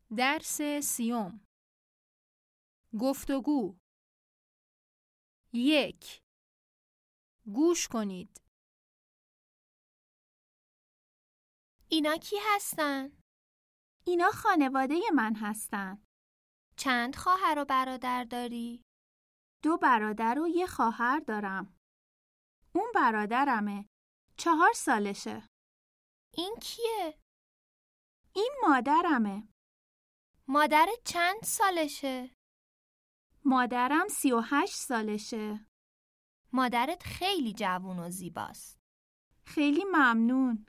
درس 30. گفتگو 1. گوش کنید. اینا کی هستن؟ اینا خانواده من هستن. چند خواهر و برادر داری؟ 2 برادر و 1 خواهر دارم. اون برادرمه. 4 سالشه. این کیه؟ این مادرمه. مادرت چند سالشه؟ مادرم 38 سالشه. مادرت خیلی جوون و زیباست. خیلی ممنون.